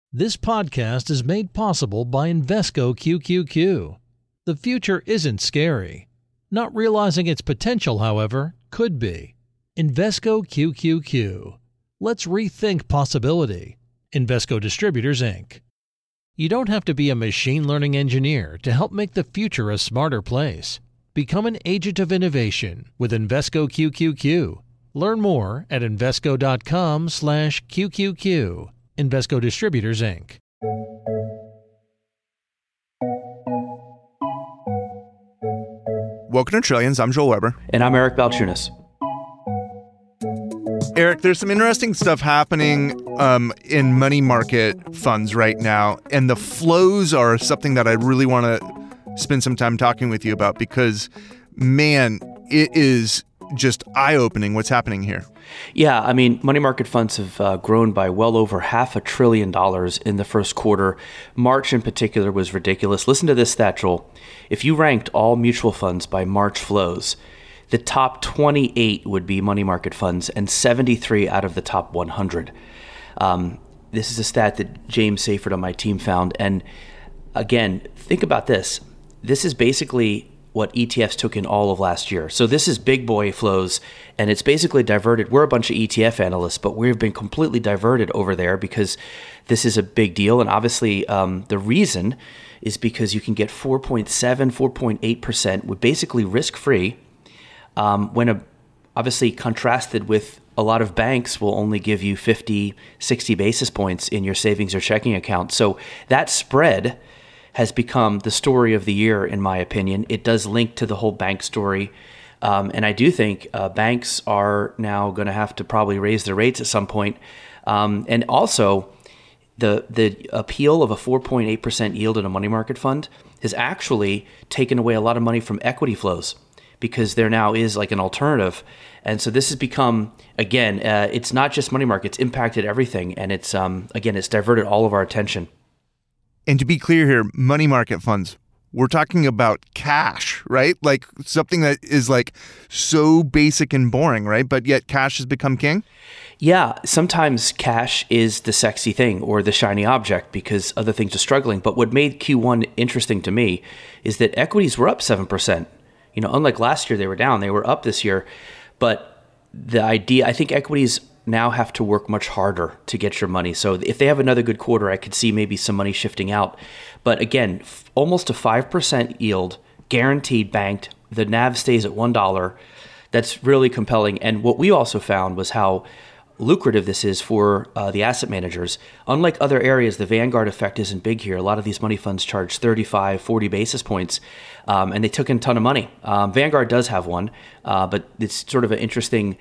This podcast is made possible by Invesco QQQ. The future isn't scary. Not realizing its potential, however, could be. Invesco QQQ. Let's rethink possibility. Invesco Distributors, Inc. You don't have to be a machine learning engineer to help make the future a smarter place. Become an agent of innovation with Invesco QQQ. Learn more at Invesco.com/QQQ. Invesco Distributors, Inc. Welcome to Trillions. I'm Joel Weber. And I'm Eric Balchunas. Eric, there's some interesting stuff happening in money market funds right now, and the flows are something that I really want to spend some time talking with you about because, man, it is just eye-opening what's happening here. Yeah, I mean, money market funds have grown by well over $500 billion in the first quarter. March in particular was ridiculous. Listen to this stat, Joel. If you ranked all mutual funds by March flows, the top 28 would be money market funds and 73 out of the top 100. This is a stat that James Seyfert on my team found. And again, think about this. This is basically what ETFs took in all of last year. So this is big boy flows, and it's basically diverted. We're a bunch of ETF analysts, but we've been completely diverted over there because this is a big deal. And obviously, the reason is because you can get 4.7, 4.8% with basically risk-free when obviously contrasted with a lot of banks will only give you 50, 60 basis points in your savings or checking account. So that spread has become the story of the year, in my opinion. It does link to the whole bank story. And I do think banks are now going to have to probably raise their rates at some point. And also, the appeal of a 4.8% yield in a money market fund has actually taken away a lot of money from equity flows because there now is like an alternative. And so this has become, again, it's not just money markets, it's impacted everything. And it's, again, it's diverted all of our attention. And to be clear here, money market funds, we're talking about cash, right? Like something that is like so basic and boring, right? But yet cash has become king? Yeah, sometimes cash is the sexy thing or the shiny object because other things are struggling. But what made Q1 interesting to me is that equities were up 7%. You know, unlike last year, they were down. They were up this year. But the idea, I think equities now have to work much harder to get your money. So if they have another good quarter, I could see maybe some money shifting out. But again, almost a 5% yield, guaranteed banked. The NAV stays at $1. That's really compelling. And what we also found was how lucrative this is for the asset managers. Unlike other areas, the Vanguard effect isn't big here. A lot of these money funds charge 35, 40 basis points, and they took in a ton of money. Vanguard does have one, but it's sort of an interesting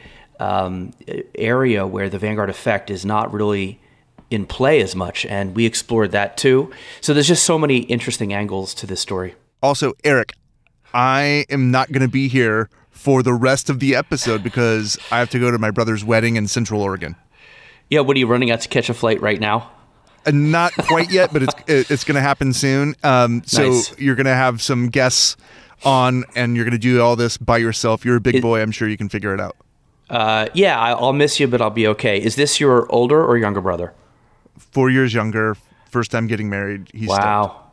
area where the Vanguard effect is not really in play as much, and we explored that too. So there's just so many interesting angles to this story. Also, Eric, I am not going to be here for the rest of the episode because I have to go to my brother's wedding in Central Oregon. Yeah, what are you running out to catch a flight right now? Not quite yet, but it's going to happen soon. So nice. You're going to have some guests on, and you're going to do all this by yourself. You're a big boy. I'm sure you can figure it out. Yeah, I'll miss you, but I'll be okay. Is this your older or younger brother? 4 years younger. First time getting married. He's Wow.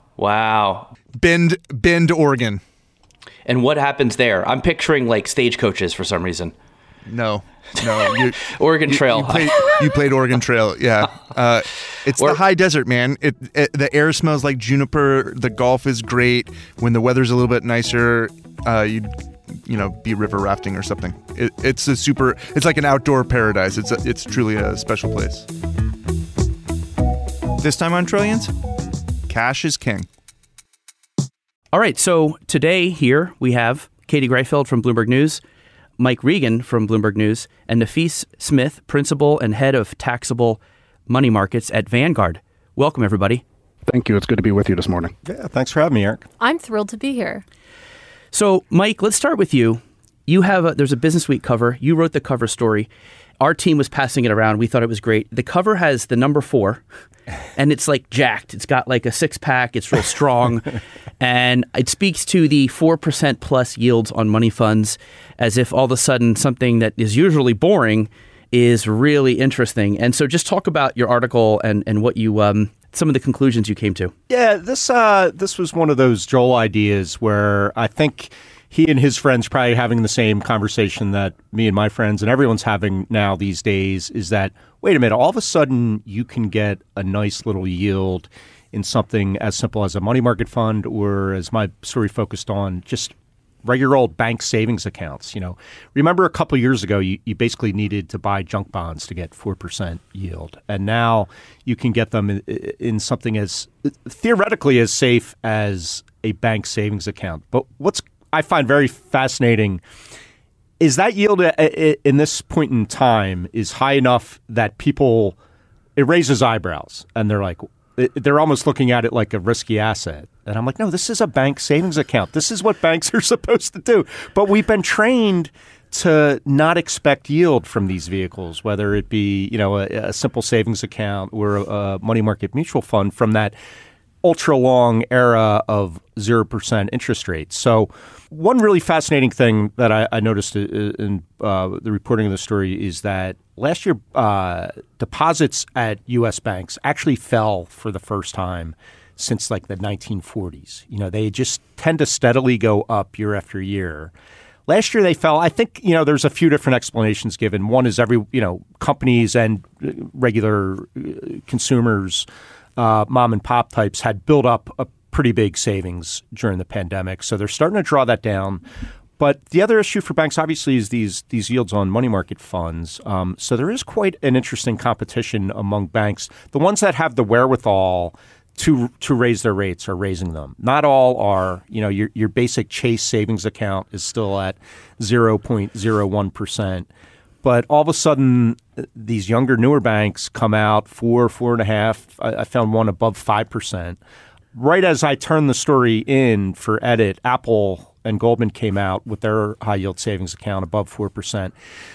Bend, Oregon. And what happens there? I'm picturing like stagecoaches for some reason. No. Oregon Trail. You played Oregon Trail, yeah. It's the high desert, man. The air smells like juniper. The golf is great. When the weather's a little bit nicer, you'd be river rafting or something. It's like an outdoor paradise. It's truly a special place. This time on Trillions, cash is king. All right, so today here we have Katie Greifeld from Bloomberg News, Mike Regan from Bloomberg News, and Nafis Smith, Principal and Head of Taxable Money Markets at Vanguard. Welcome, everybody. Thank you. It's good to be with you this morning. Yeah, thanks for having me, Eric. I'm thrilled to be here. So, Mike, let's start with you. There's a Business Week cover. You wrote the cover story. Our team was passing it around. We thought it was great. The cover has the number 4, and it's like jacked. It's got like a 6-pack. It's real strong. And it speaks to the 4% plus yields on money funds as if all of a sudden something that is usually boring is really interesting. And so just talk about your article and what you some of the conclusions you came to? Yeah, this was one of those Joel ideas where I think he and his friends probably having the same conversation that me and my friends and everyone's having now these days is that, wait a minute, all of a sudden you can get a nice little yield in something as simple as a money market fund, or as my story focused on, just regular old bank savings accounts. Remember a couple of years ago, you basically needed to buy junk bonds to get 4% yield. And now you can get them in something as theoretically as safe as a bank savings account. But what's I find very fascinating is that yield in this point in time is high enough that it raises eyebrows, and they're almost looking at it like a risky asset. And I'm like, no, this is a bank savings account. This is what banks are supposed to do. But we've been trained to not expect yield from these vehicles, whether it be, a simple savings account or a money market mutual fund from that ultra long era of 0% interest rates. So one really fascinating thing that I noticed in the reporting of the story is that last year deposits at U.S. banks actually fell for the first time since like the 1940s. They just tend to steadily go up year after year. Last year they fell. I think, there's a few different explanations given. One is companies and regular consumers, mom and pop types had built up a pretty big savings during the pandemic. So they're starting to draw that down. But the other issue for banks, obviously, is these yields on money market funds. So there is quite an interesting competition among banks. The ones that have the wherewithal to raise their rates are raising them. Not all are. Your basic Chase savings account is still at 0.01%. But all of a sudden, these younger, newer banks come out 4.5. I found one above 5%. Right as I turned the story in for edit, Apple and Goldman came out with their high yield savings account above 4%.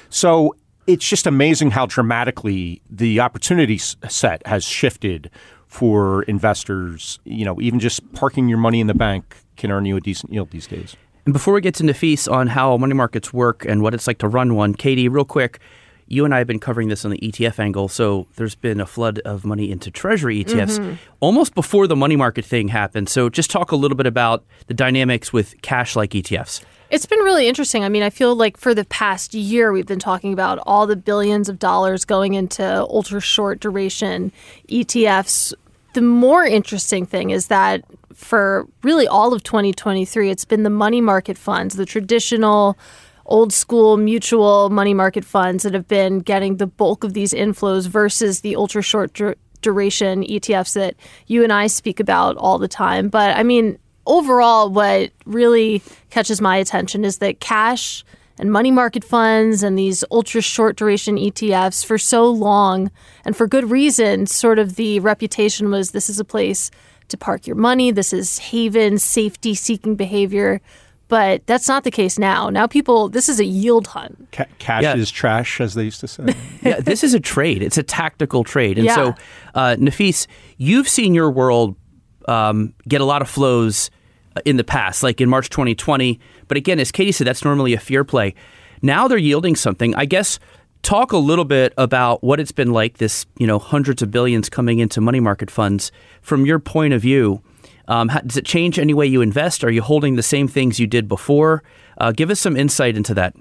So it's just amazing how dramatically the opportunity set has shifted for investors. Even just parking your money in the bank can earn you a decent yield these days. And before we get to Nafis on how money markets work and what it's like to run one, Katie, real quick, you and I have been covering this on the ETF angle. So there's been a flood of money into Treasury ETFs almost before the money market thing happened. So just talk a little bit about the dynamics with cash-like ETFs. It's been really interesting. I mean, I feel like for the past year, we've been talking about all the billions of dollars going into ultra short duration ETFs. The more interesting thing is that for really all of 2023, it's been the money market funds, the traditional old school mutual money market funds that have been getting the bulk of these inflows versus the ultra short duration ETFs that you and I speak about all the time. But I mean, overall, what really catches my attention is that cash and money market funds and these ultra short duration ETFs for so long, and for good reason, sort of the reputation was this is a place to park your money. This is haven, safety seeking behavior. But that's not the case now. Now this is a yield hunt. Cash is trash, as they used to say. Yeah, this is a trade. It's a tactical trade. And so, Nafis, you've seen your world get a lot of flows in the past, like in March 2020. But again, as Katie said, that's normally a fear play. Now they're yielding something. I guess talk a little bit about what it's been like, this, hundreds of billions coming into money market funds. From your point of view, does it change any way you invest? Are you holding the same things you did before? Give us some insight into that.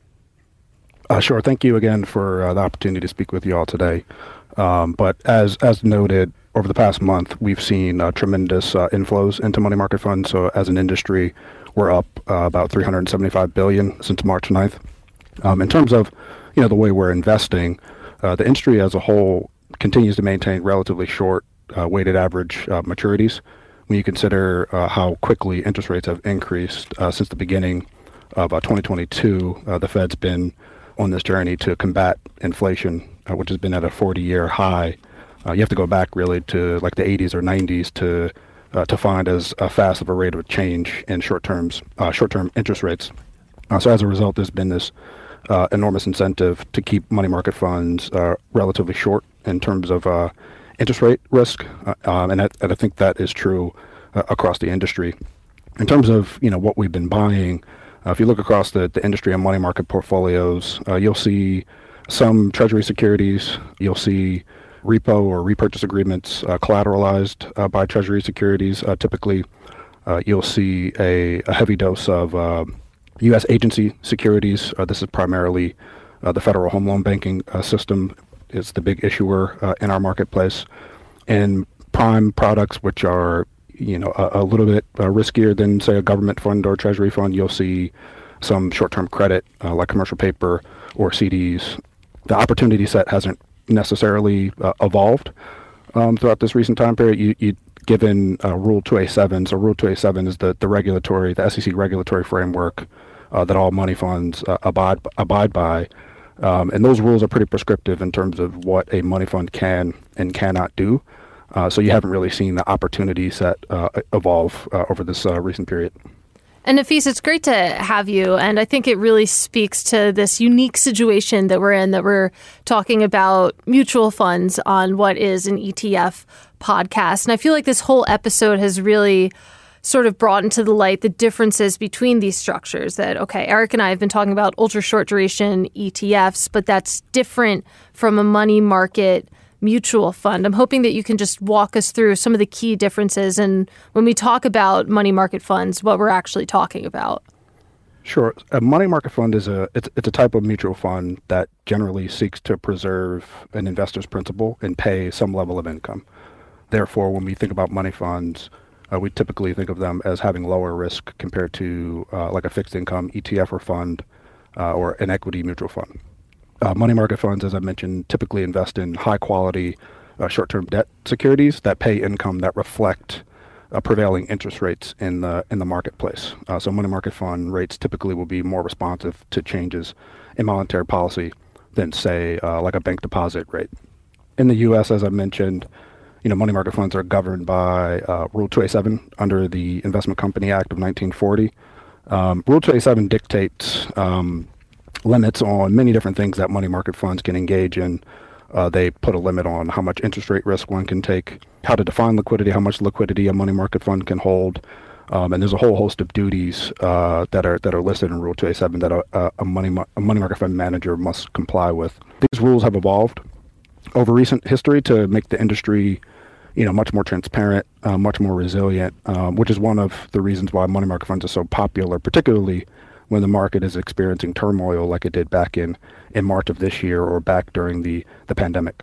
Sure. Thank you again for the opportunity to speak with you all today. But as noted, over the past month, we've seen tremendous inflows into money market funds. So as an industry, we're up about $375 billion since March 9th. In terms of, the way we're investing, the industry as a whole continues to maintain relatively short weighted average maturities. When you consider how quickly interest rates have increased since the beginning of 2022, the Fed's been on this journey to combat inflation, which has been at a 40-year high. You have to go back really to like the 80s or 90s to find as fast of a rate of change in short-term interest rates. So as a result, there's been this enormous incentive to keep money market funds relatively short in terms of interest rate risk, and I think that is true across the industry. In terms of what we've been buying, if you look across the industry and money market portfolios, you'll see some Treasury securities, you'll see repo or repurchase agreements collateralized by Treasury securities. Typically, you'll see a heavy dose of U.S. agency securities. This is primarily the Federal Home Loan Banking system is the big issuer in our marketplace. And prime products, which are a little bit riskier than, say, a government fund or a Treasury fund, you'll see some short-term credit like commercial paper or CDs. The opportunity set hasn't necessarily evolved throughout this recent time period. Given Rule 2a-7, so Rule 2a-7 is the SEC regulatory framework that all money funds abide by. And those rules are pretty prescriptive in terms of what a money fund can and cannot do. So you haven't really seen the opportunity set evolve over this recent period. And Nafis, it's great to have you. And I think it really speaks to this unique situation that we're in, that we're talking about mutual funds on what is an ETF podcast. And I feel like this whole episode has really sort of brought into the light the differences between these structures. That, okay, Eric and I have been talking about ultra short duration ETFs, but that's different from a money market mutual fund. I'm hoping that you can just walk us through some of the key differences, and when we talk about money market funds, what we're actually talking about. Sure. A money market fund is it's a type of mutual fund that generally seeks to preserve an investor's principal and pay some level of income. Therefore, when we think about money funds, we typically think of them as having lower risk compared to like a fixed income ETF or fund or an equity mutual fund. Money market funds, as I mentioned, typically invest in high-quality short-term debt securities that pay income that reflect prevailing interest rates in the marketplace. So money market fund rates typically will be more responsive to changes in monetary policy than, say, like a bank deposit rate. In the U.S., as I mentioned, money market funds are governed by Rule 2a-7 under the Investment Company Act of 1940. Rule 2a-7 dictates limits on many different things that money market funds can engage in. They put a limit on how much interest rate risk one can take, how to define liquidity, how much liquidity a money market fund can hold, and there's a whole host of duties that are listed in Rule 2a-7 that a money market fund manager must comply with. These rules have evolved over recent history to make the industry, much more transparent, much more resilient, which is one of the reasons why money market funds are so popular, particularly when the market is experiencing turmoil like it did back in March of this year or back during the pandemic.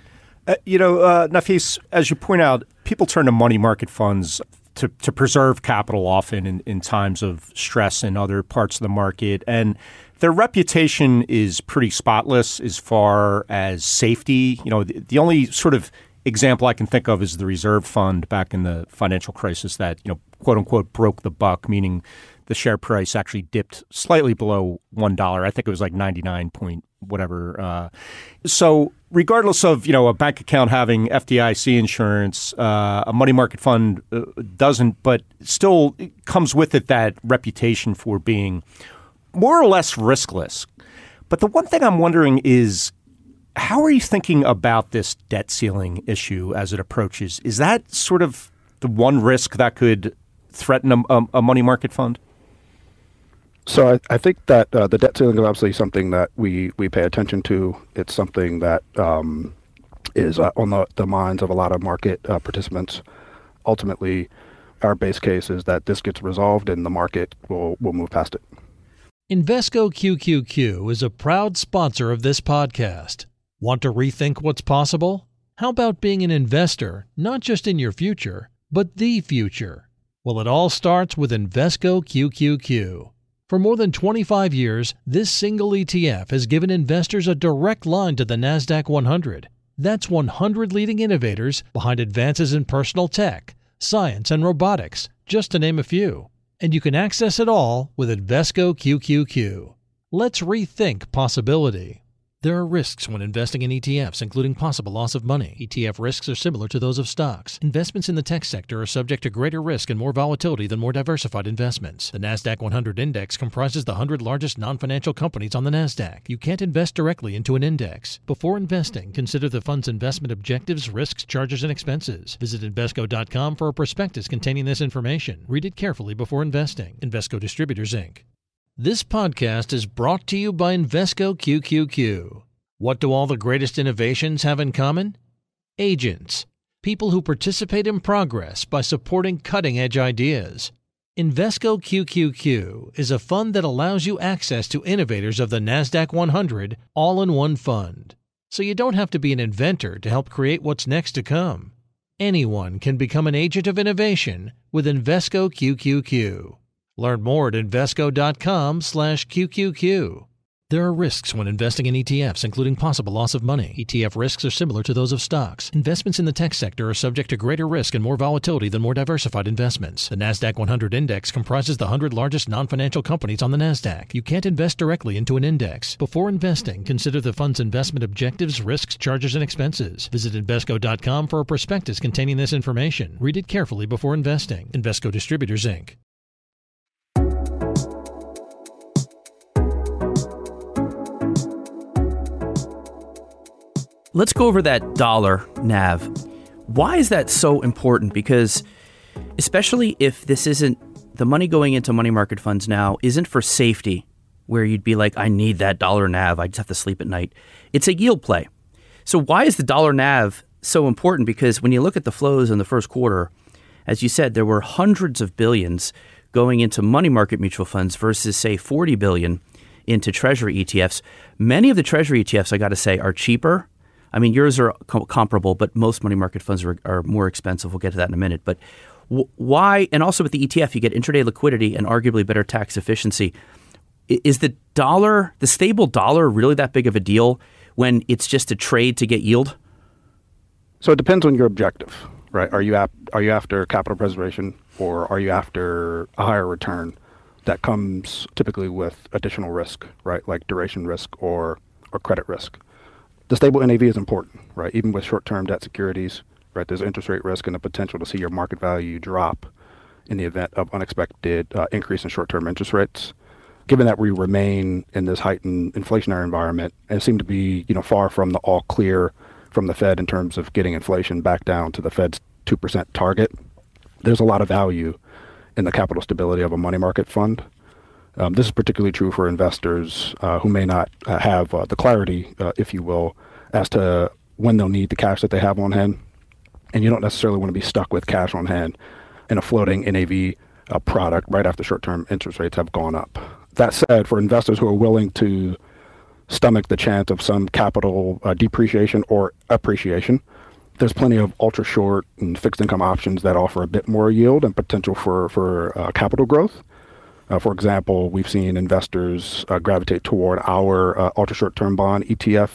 Nafis, as you point out, people turn to money market funds to preserve capital often in times of stress in other parts of the market. And their reputation is pretty spotless as far as safety. The only sort of example I can think of is the reserve fund back in the financial crisis that, quote unquote, broke the buck, meaning the share price actually dipped slightly below $1. I think it was like 99 point whatever. So regardless of, a bank account having FDIC insurance, a money market fund doesn't, but still comes with it that reputation for being more or less riskless. But the one thing I'm wondering is, how are you thinking about this debt ceiling issue as it approaches? Is that sort of the one risk that could threaten a money market fund? So I think that the debt ceiling is obviously something that we pay attention to. It's something that is on the minds of a lot of market participants. Ultimately, our base case is that this gets resolved and the market will move past it. Invesco QQQ is a proud sponsor of this podcast. Want to rethink what's possible? How about being an investor, not just in your future, but the future? Well, it all starts with Invesco QQQ. For more than 25 years, this single ETF has given investors a direct line to the NASDAQ 100. That's 100 leading innovators behind advances in personal tech, science, and robotics, just to name a few. And you can access it all with Invesco QQQ. Let's rethink possibility. There are risks when investing in ETFs, including possible loss of money. ETF risks are similar to those of stocks. Investments in the tech sector are subject to greater risk and more volatility than more diversified investments. The NASDAQ 100 index comprises the 100 largest non-financial companies on the NASDAQ. You can't invest directly into an index. Before investing, consider the fund's investment objectives, risks, charges, and expenses. Visit Invesco.com for a prospectus containing this information. Read it carefully before investing. Invesco Distributors, Inc. This podcast is brought to you by Invesco QQQ. What do all the greatest innovations have in common? Agents, people who participate in progress by supporting cutting-edge ideas. Invesco QQQ is a fund that allows you access to innovators of the NASDAQ 100 all in one fund. So you don't have to be an inventor to help create what's next to come. Anyone can become an agent of innovation with Invesco QQQ. Learn more at Invesco.com/QQQ. There are risks when investing in ETFs, including possible loss of money. ETF risks are similar to those of stocks. Investments in the tech sector are subject to greater risk and more volatility than more diversified investments. The NASDAQ 100 Index comprises the 100 largest non-financial companies on the NASDAQ. You can't invest directly into an index. Before investing, consider the fund's investment objectives, risks, charges, and expenses. Visit Invesco.com for a prospectus containing this information. Read it carefully before investing. Invesco Distributors, Inc. Let's go over that dollar NAV. Why is that so important? Because especially if this isn't, the money going into money market funds now isn't for safety, where you'd be like, I need that dollar NAV, I just have to sleep at night. It's a yield play. So why is the dollar NAV so important? Because when you look at the flows in the first quarter, as you said, there were hundreds of billions going into money market mutual funds versus, say, 40 billion into treasury ETFs. Many of the treasury ETFs, I got to say, are cheaper. I mean, yours are comparable, but most money market funds are more expensive. We'll get to that in a minute. But why? And also with the ETF, you get intraday liquidity and arguably better tax efficiency. Is the dollar, the stable dollar, really that big of a deal when it's just a trade to get yield? So it depends on your objective, right? Are you after capital preservation, or are you after a higher return that comes typically with additional risk, right? Like duration risk or credit risk. The stable NAV is important, right? Even with short-term debt securities, right? There's interest rate risk and the potential to see your market value drop in the event of unexpected increase in short-term interest rates. Given that we remain in this heightened inflationary environment and seem to be, far from the all clear from the Fed in terms of getting inflation back down to the Fed's 2% target, there's a lot of value in the capital stability of a money market fund. This is particularly true for investors who may not have the clarity, if you will, as to when they'll need the cash that they have on hand. And you don't necessarily want to be stuck with cash on hand in a floating NAV product right after short-term interest rates have gone up. That said, for investors who are willing to stomach the chance of some capital depreciation or appreciation, there's plenty of ultra short and fixed income options that offer a bit more yield and potential for capital growth. For example, we've seen investors gravitate toward our ultra short-term bond ETF,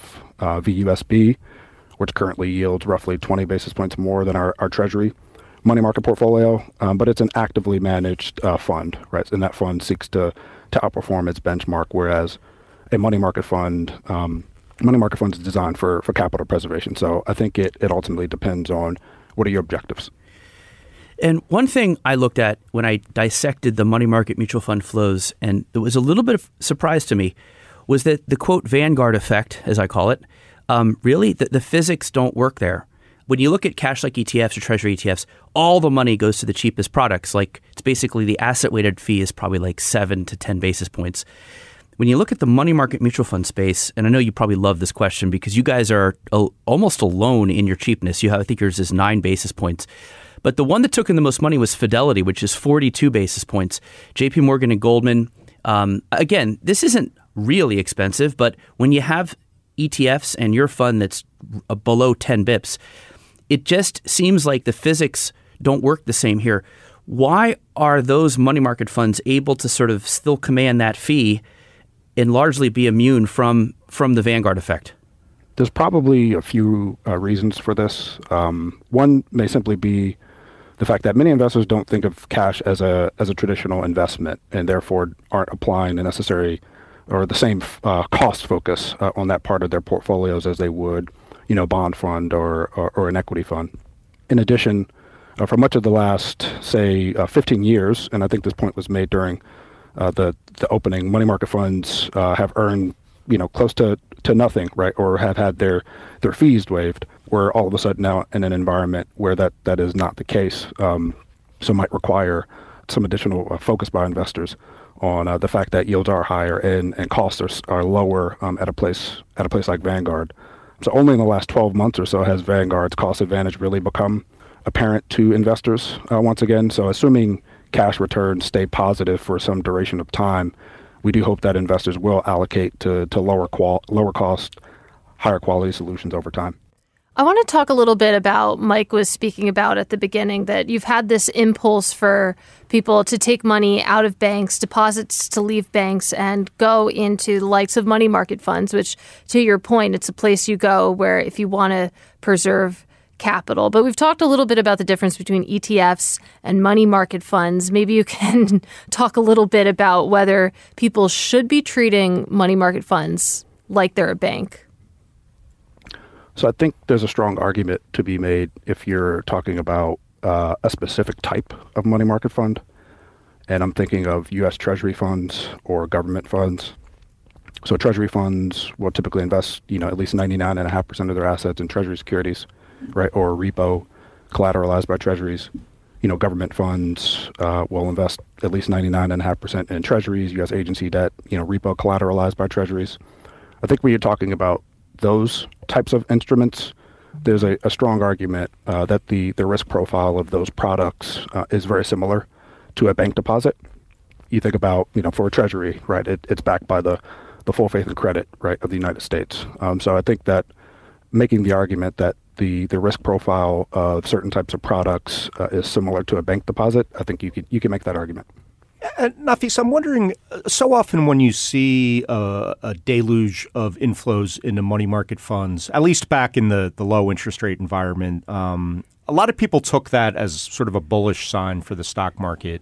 VUSB, which currently yields roughly 20 basis points more than our Treasury money market portfolio. But it's an actively managed fund, right? And that fund seeks to outperform its benchmark, whereas a money market fund is designed for capital preservation. So I think it ultimately depends on what are your objectives. And one thing I looked at when I dissected the money market mutual fund flows, and it was a little bit of surprise to me, was that the quote Vanguard effect, as I call it, really the physics don't work there. When you look at cash-like ETFs or treasury ETFs, all the money goes to the cheapest products. Like it's basically the asset-weighted fee is probably like 7 to 10 basis points. When you look at the money market mutual fund space, and I know you probably love this question because you guys are almost alone in your cheapness. I think yours is 9 basis points. But the one that took in the most money was Fidelity, which is 42 basis points. JP Morgan and Goldman. Again, this isn't really expensive, but when you have ETFs and your fund that's below 10 bips, it just seems like the physics don't work the same here. Why are those money market funds able to sort of still command that fee and largely be immune from the Vanguard effect? There's probably a few reasons for this. One may simply be the fact that many investors don't think of cash as a traditional investment and therefore aren't applying the necessary or the same cost focus on that part of their portfolios as they would, bond fund or an equity fund. In addition, for much of the last, say, 15 years, and I think this point was made during the opening, money market funds have earned, close to nothing, right, or have had their fees waived. We're all of a sudden now in an environment where that is not the case, so might require some additional focus by investors on the fact that yields are higher and costs are lower at a place like Vanguard. So only in the last 12 months or so has Vanguard's cost advantage really become apparent to investors once again. So assuming cash returns stay positive for some duration of time, we do hope that investors will allocate to lower cost, higher quality solutions over time. I want to talk a little bit about, Mike was speaking about at the beginning, that you've had this impulse for people to take money out of banks, deposits to leave banks, and go into the likes of money market funds, which, to your point, it's a place you go where if you want to preserve capital. But we've talked a little bit about the difference between ETFs and money market funds. Maybe you can talk a little bit about whether people should be treating money market funds like they're a bank. So I think there's a strong argument to be made if you're talking about a specific type of money market fund. And I'm thinking of U.S. Treasury funds or government funds. So Treasury funds will typically invest, at least 99.5% of their assets in Treasury securities, right, or repo collateralized by Treasuries. Government funds will invest at least 99.5% in Treasuries, U.S. agency debt, repo collateralized by Treasuries. I think when you're talking about those types of instruments, there's a strong argument that the risk profile of those products is very similar to a bank deposit. You think about, for a Treasury, right, it's backed by the full faith and credit, right, of the United States. So I think that making the argument that the risk profile of certain types of products is similar to a bank deposit, I think you can make that argument. Nafis, I'm wondering, so often when you see a deluge of inflows into money market funds, at least back in the low interest rate environment, a lot of people took that as sort of a bullish sign for the stock market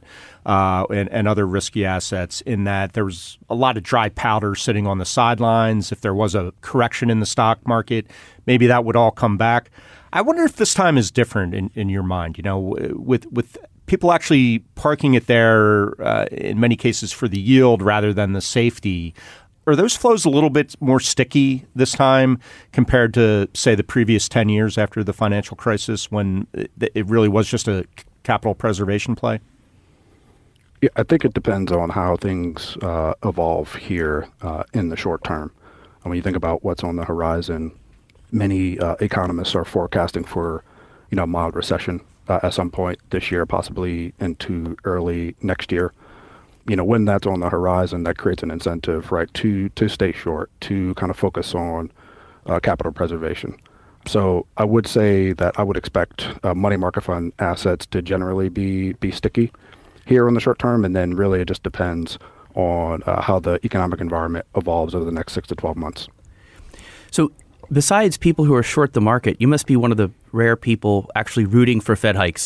and other risky assets, in that there was a lot of dry powder sitting on the sidelines. If there was a correction in the stock market, maybe that would all come back. I wonder if this time is different in your mind, with people actually parking it there in many cases for the yield rather than the safety. Are those flows a little bit more sticky this time compared to, say, the previous 10 years after the financial crisis, when it really was just a capital preservation play? Yeah, I think it depends on how things evolve here in the short term. And when you think about what's on the horizon, many economists are forecasting for, a mild recession at some point this year, possibly into early next year. When that's on the horizon, that creates an incentive, right, to stay short, to kind of focus on capital preservation. So I would say that I would expect money market fund assets to generally be sticky here in the short term, and then really it just depends on how the economic environment evolves over the next 6 to 12 months. So besides people who are short the market, you must be one of the rare people actually rooting for Fed hikes.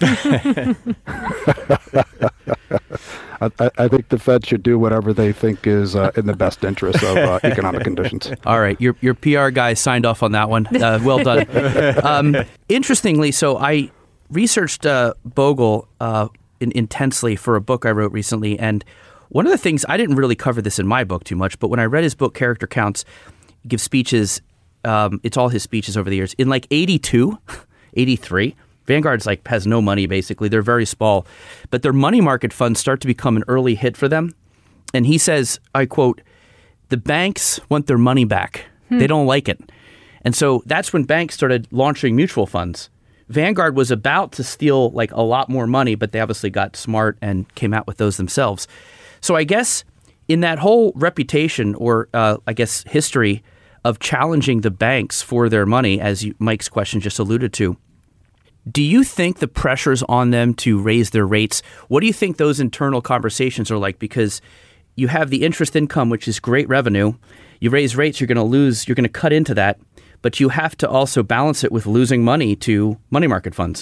I think the Fed should do whatever they think is in the best interest of economic conditions. All right. Your PR guy signed off on that one. Well done. Interestingly, so I researched Bogle intensely for a book I wrote recently. And one of the things, I didn't really cover this in my book too much, but when I read his book, Character Counts, he gives speeches. It's all his speeches over the years. In like 82, 83, Vanguard's has no money, basically. They're very small. But their money market funds start to become an early hit for them. And he says, I quote, "The banks want their money back. They don't like it." And so that's when banks started launching mutual funds. Vanguard was about to steal a lot more money, but they obviously got smart and came out with those themselves. So I guess in that whole reputation, or history of challenging the banks for their money, as Mike's question just alluded to, do you think the pressure's on them to raise their rates? What do you think those internal conversations are like? Because you have the interest income, which is great revenue. You raise rates, you're going to lose, you're going to cut into that. But you have to also balance it with losing money to money market funds.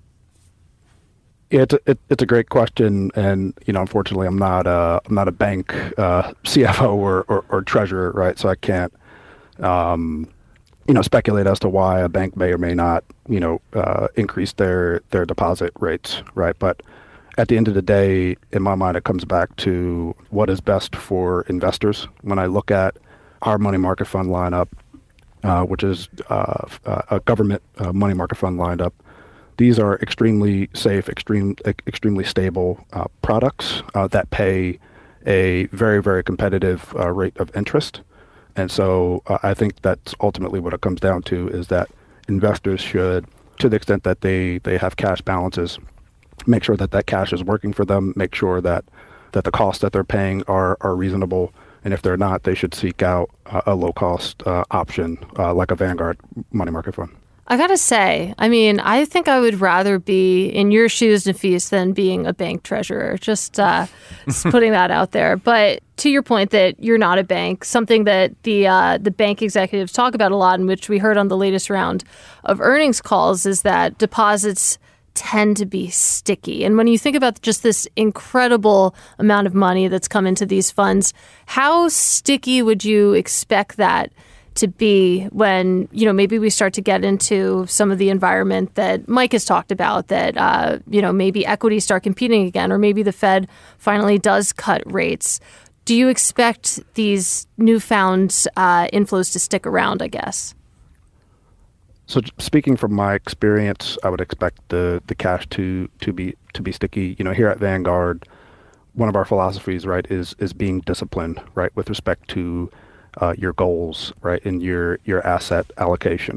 Yeah, it's a great question, and unfortunately, I'm not a bank CFO or treasurer, right? So I can't speculate as to why a bank may or may not increase their deposit rates, right? But at the end of the day, in my mind, it comes back to what is best for investors. When I look at our money market fund lineup, which is a government money market fund lineup, these are extremely safe, extremely stable products that pay a very, very competitive rate of interest. And so I think that's ultimately what it comes down to, is that investors should, to the extent that they have cash balances, make sure that that cash is working for them, make sure that the costs that they're paying are reasonable. And if they're not, they should seek out a low-cost option like a Vanguard money market fund. I got to say, I mean, I think I would rather be in your shoes, Nafis, than being a bank treasurer. Just putting that out there. But to your point that you're not a bank, something that the bank executives talk about a lot, and which we heard on the latest round of earnings calls, is that deposits tend to be sticky. And when you think about just this incredible amount of money that's come into these funds, how sticky would you expect that to be when, maybe we start to get into some of the environment that Mike has talked about, that, maybe equities start competing again, or maybe the Fed finally does cut rates? Do you expect these newfound inflows to stick around, I guess? So speaking from my experience, I would expect the cash to be sticky. Here at Vanguard, one of our philosophies, right, is being disciplined, right, with respect to your goals, right, in your asset allocation.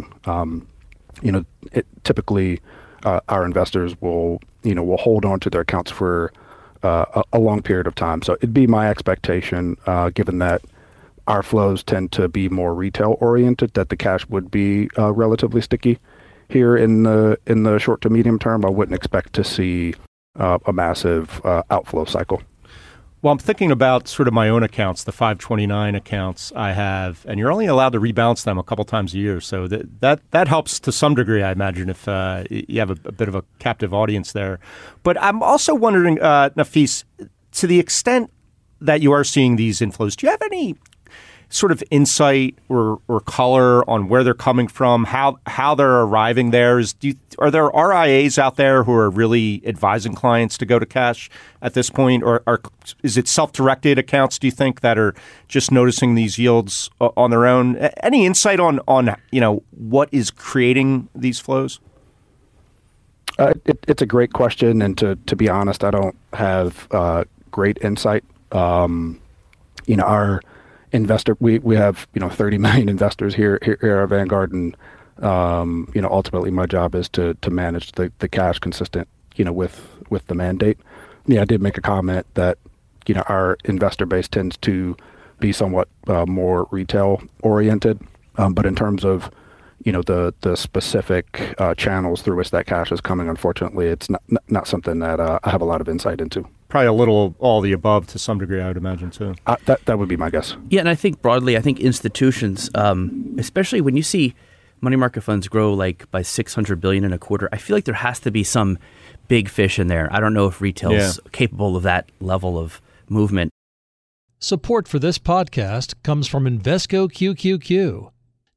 Typically, our investors will hold on to their accounts for a long period of time. So it'd be my expectation, given that our flows tend to be more retail oriented, that the cash would be relatively sticky. Here in the short to medium term, I wouldn't expect to see a massive outflow cycle. Well, I'm thinking about sort of my own accounts, the 529 accounts I have, and you're only allowed to rebalance them a couple times a year. So that helps to some degree, I imagine, if you have a bit of a captive audience there. But I'm also wondering, Nafis, to the extent that you are seeing these inflows, do you have any sort of insight or color on where they're coming from, how they're arriving there? Are there RIAs out there who are really advising clients to go to cash at this point, or is it self-directed accounts, do you think, that are just noticing these yields on their own? Any insight on what is creating these flows? It's a great question, and to be honest, I don't have great insight. Our investor, we have 30 million investors here at Vanguard, and ultimately my job is to manage the cash consistent with the mandate. I did make a comment that our investor base tends to be somewhat more retail oriented, but in terms of the specific channels through which that cash is coming, unfortunately, it's not something that I have a lot of insight into. Probably a little all the above to some degree, I would imagine, too. That would be my guess. Yeah, and I think broadly, institutions, especially when you see money market funds grow like by $600 billion in a quarter, I feel like there has to be some big fish in there. I don't know if retail's capable of that level of movement. Support for this podcast comes from Invesco QQQ.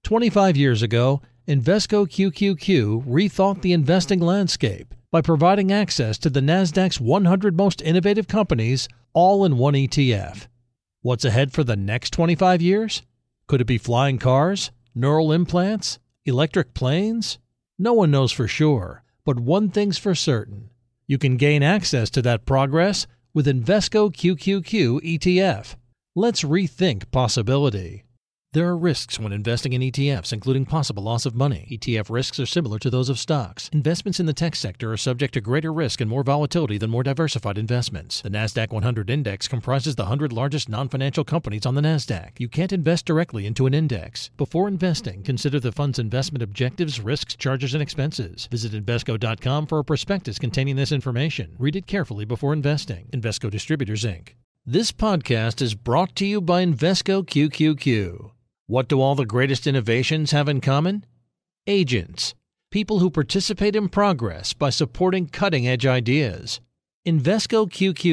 25 years ago, Invesco QQQ rethought the investing landscape by providing access to the Nasdaq's 100 most innovative companies, all in one ETF. What's ahead for the next 25 years? Could it be flying cars, neural implants, electric planes? No one knows for sure, but one thing's for certain. You can gain access to that progress with Invesco QQQ ETF. Let's rethink possibility. There are risks when investing in ETFs, including possible loss of money. ETF risks are similar to those of stocks. Investments in the tech sector are subject to greater risk and more volatility than more diversified investments. The Nasdaq 100 Index comprises the 100 largest non-financial companies on the Nasdaq. You can't invest directly into an index. Before investing, consider the fund's investment objectives, risks, charges, and expenses. Visit Invesco.com for a prospectus containing this information. Read it carefully before investing. Invesco Distributors, Inc. This podcast is brought to you by Invesco QQQ. What do all the greatest innovations have in common? Agents, people who participate in progress by supporting cutting-edge ideas. Invesco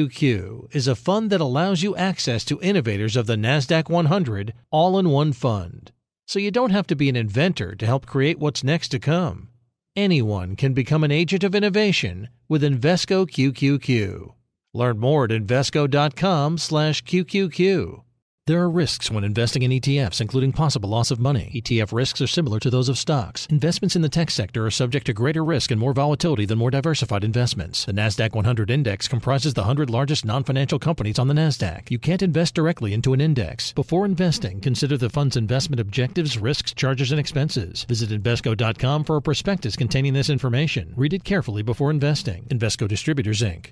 QQQ is a fund that allows you access to innovators of the Nasdaq 100 all in one fund. So you don't have to be an inventor to help create what's next to come. Anyone can become an agent of innovation with Invesco QQQ. Learn more at Invesco.com/QQQ. There are risks when investing in ETFs, including possible loss of money. ETF risks are similar to those of stocks. Investments in the tech sector are subject to greater risk and more volatility than more diversified investments. The NASDAQ 100 Index comprises the 100 largest non-financial companies on the NASDAQ. You can't invest directly into an index. Before investing, consider the fund's investment objectives, risks, charges, and expenses. Visit Invesco.com for a prospectus containing this information. Read it carefully before investing. Invesco Distributors, Inc.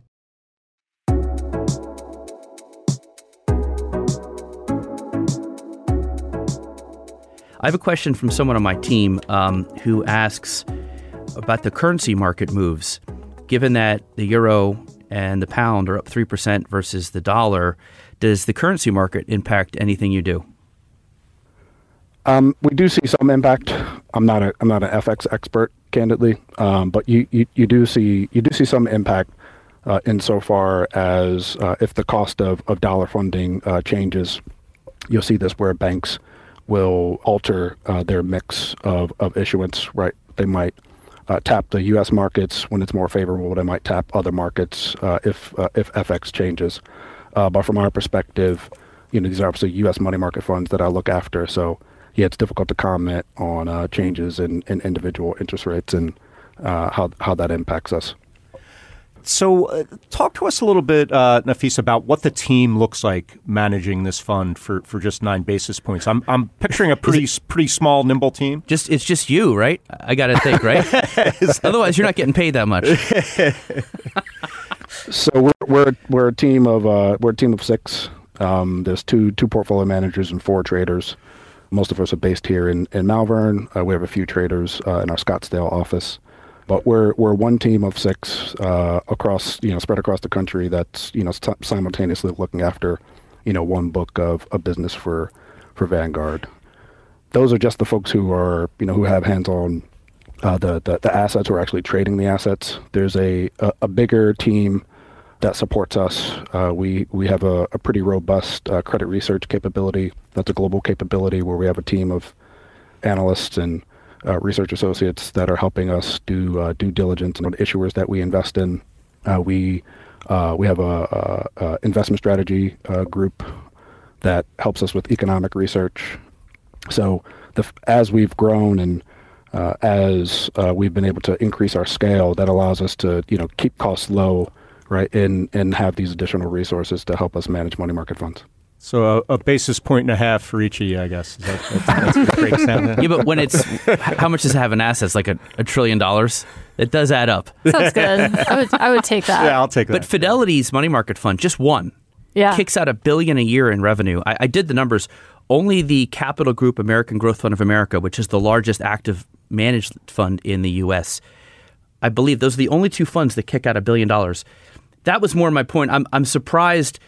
I have a question from someone on my team who asks about the currency market moves. Given that the euro and the pound are up 3% versus the dollar, does the currency market impact anything you do? We do see some impact. I'm not an FX expert, candidly, but you do see some impact insofar as if the cost of dollar funding changes. You'll see this where banks will alter their mix of issuance, right? They might tap the U.S. markets when it's more favorable. They might tap other markets if FX changes. But from our perspective, these are obviously U.S. money market funds that I look after. So yeah, it's difficult to comment on changes in individual interest rates and how that impacts us. So talk to us a little bit, Nafis, about what the team looks like managing this fund for just 9 basis points. I'm picturing a pretty small, nimble team. It's just you, right? I got to think, right? Otherwise, you're not getting paid that much. So we're a team of 6. There's two portfolio managers and 4 traders. Most of us are based here in Malvern. We have a few traders in our Scottsdale office. But we're one team of 6 spread across the country that's simultaneously looking after one book of business for Vanguard. Those are just the folks who are who have hands on the assets, who are actually trading the assets. There's a bigger team that supports us. We have a pretty robust credit research capability. That's a global capability where we have a team of analysts and research associates that are helping us do due diligence on issuers that we invest in. We have a investment strategy group that helps us with economic research. So as we've grown and as we've been able to increase our scale, that allows us to keep costs low, right, and have these additional resources to help us manage money market funds. So a basis point and a half for each of you, I guess. That's what it breaks down. Yeah, but when it's how much does it have in assets? Like $1 trillion? It does add up. Sounds good. I would take that. Yeah, I'll take that. But Fidelity's money market fund, just one, kicks out $1 billion a year in revenue. I did the numbers. Only the Capital Group American Growth Fund of America, which is the largest active managed fund in the U.S., I believe those are the only 2 funds that kick out $1 billion. That was more my point. I'm surprised.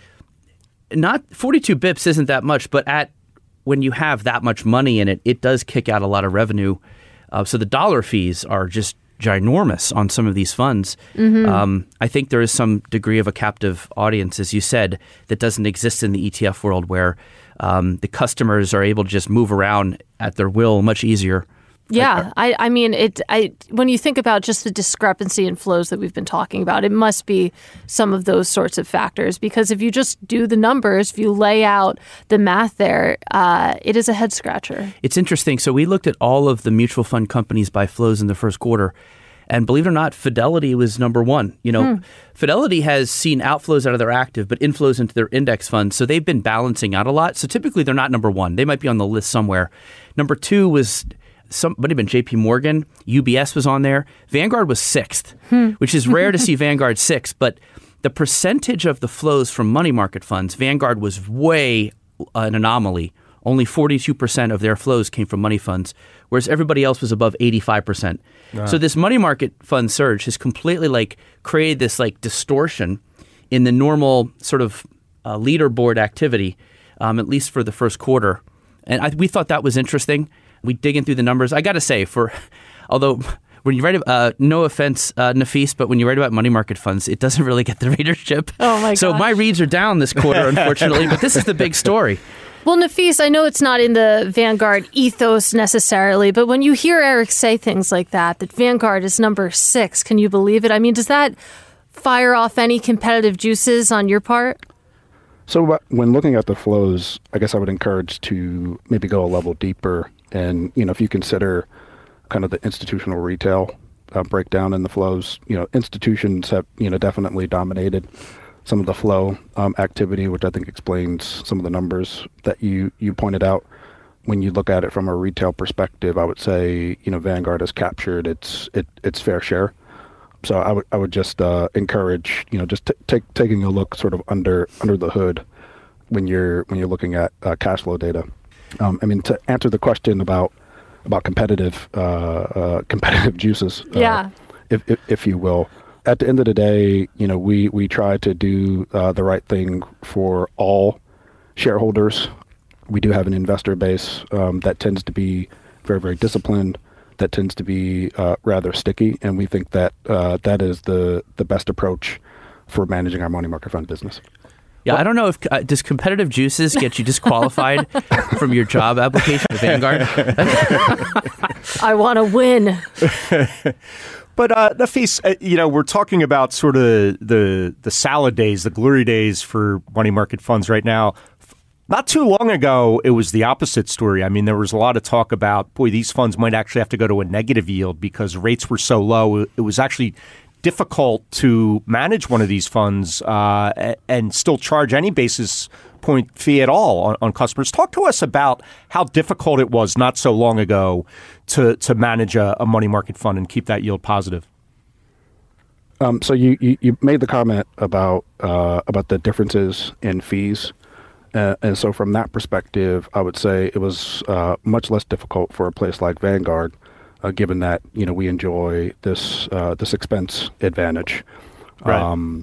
Not 42 bips isn't that much, but when you have that much money in it, it does kick out a lot of revenue. So the dollar fees are just ginormous on some of these funds. Mm-hmm. I think there is some degree of a captive audience, as you said, that doesn't exist in the ETF world, where the customers are able to just move around at their will much easier. Yeah, I mean, when you think about just the discrepancy in flows that we've been talking about, it must be some of those sorts of factors. Because if you just do the numbers, if you lay out the math there, it is a head scratcher. It's interesting. So we looked at all of the mutual fund companies by flows in the first quarter. And believe it or not, Fidelity was number 1. Fidelity has seen outflows out of their active, but inflows into their index funds. So they've been balancing out a lot. So typically they're not number 1. They might be on the list somewhere. Number 2 was somebody been JP Morgan. UBS was on there. Vanguard was 6th, which is rare to see Vanguard 6th. But the percentage of the flows from money market funds, Vanguard was way an anomaly. Only 42% of their flows came from money funds, whereas everybody else was above 85%. So this money market fund surge has completely created this distortion in the normal sort of leaderboard activity, at least for the first quarter. And we thought that was interesting. We dig in through the numbers. I got to say, although when you write about, no offense, Nafis, but when you write about money market funds, it doesn't really get the readership. Oh my gosh. So my reads are down this quarter, unfortunately, but this is the big story. Well, Nafis, I know it's not in the Vanguard ethos necessarily, but when you hear Eric say things like that Vanguard is number 6, can you believe it? I mean, does that fire off any competitive juices on your part? So when looking at the flows, I guess I would encourage to maybe go a level deeper. And, if you consider kind of the institutional retail breakdown in the flows, institutions have, definitely dominated some of the flow activity, which I think explains some of the numbers that you pointed out. When you look at it from a retail perspective, I would say, Vanguard has captured its fair share. So I would just encourage, just taking a look sort of under the hood when you're looking at cash flow data. To answer the question about competitive juices, if you will, at the end of the day, we try to do the right thing for all shareholders. We do have an investor base that tends to be very, very disciplined, that tends to be rather sticky, and we think that that is the best approach for managing our money market fund business. Yeah, I don't know if does competitive juices get you disqualified from your job application with Vanguard? I want to win. But Nafis, we're talking about sort of the salad days, the glory days for money market funds right now. Not too long ago, it was the opposite story. I mean, there was a lot of talk about, these funds might actually have to go to a negative yield because rates were so low. It was actually difficult to manage one of these funds and still charge any basis point fee at all on customers. Talk to us about how difficult it was not so long ago to manage a money market fund and keep that yield positive. So you made the comment about the differences in fees. And so from that perspective, I would say it was much less difficult for a place like Vanguard, given that we enjoy this expense advantage. Right.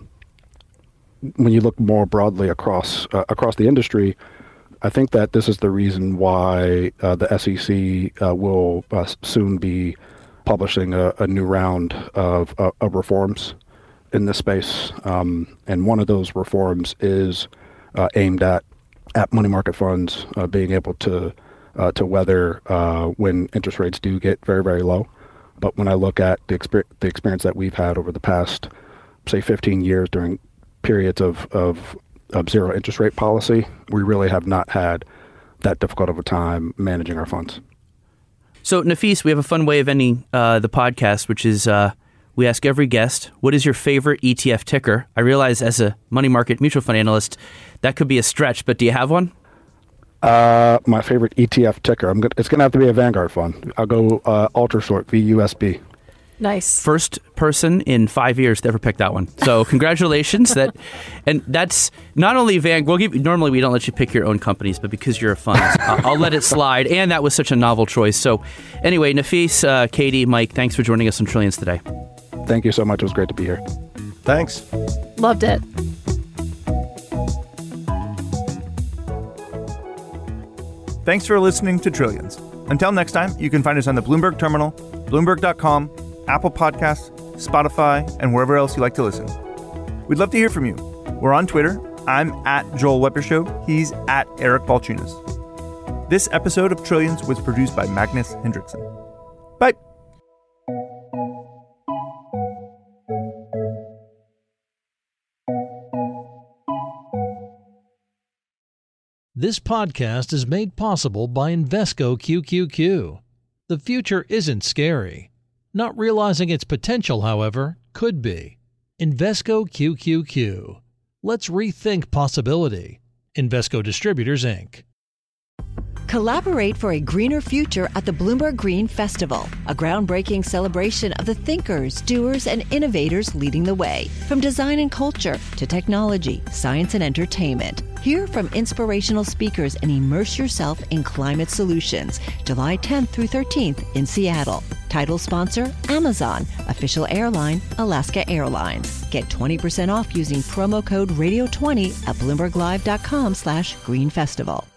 When you look more broadly across the industry, I think that this is the reason why the SEC will soon be publishing a new round of reforms in this space, and one of those reforms is aimed at money market funds being able to weather when interest rates do get very, very low. But when I look at the experience that we've had over the past, say, 15 years during periods of zero interest rate policy, we really have not had that difficult of a time managing our funds. So, Nafis, we have a fun way of ending the podcast, which is we ask every guest, what is your favorite ETF ticker? I realize as a money market mutual fund analyst, that could be a stretch, but do you have one? My favorite ETF ticker, it's going to have to be a Vanguard fund. I'll go ultra short, VUSB. Nice. First person in 5 years to ever pick that one. So congratulations. And that's not only normally we don't let you pick your own companies, but because you're a fund, I'll let it slide. And that was such a novel choice. So anyway, Nafis, Katie, Mike, thanks for joining us on Trillions today. Thank you so much. It was great to be here. Thanks. Loved it. Thanks for listening to Trillions. Until next time, you can find us on the Bloomberg Terminal, Bloomberg.com, Apple Podcasts, Spotify, and wherever else you like to listen. We'd love to hear from you. We're on Twitter. I'm at Joel Weber Show. He's at Eric Balchunas. This episode of Trillions was produced by Magnus Hendrickson. Bye. This podcast is made possible by Invesco QQQ. The future isn't scary. Not realizing its potential, however, could be. Invesco QQQ. Let's rethink possibility. Invesco Distributors, Inc. Collaborate for a greener future at the Bloomberg Green Festival, a groundbreaking celebration of the thinkers, doers, and innovators leading the way. From design and culture to technology, science, and entertainment. Hear from inspirational speakers and immerse yourself in climate solutions. July 10th through 13th in Seattle. Title sponsor, Amazon. Official airline, Alaska Airlines. Get 20% off using promo code radio20 at BloombergLive.com/Green Festival.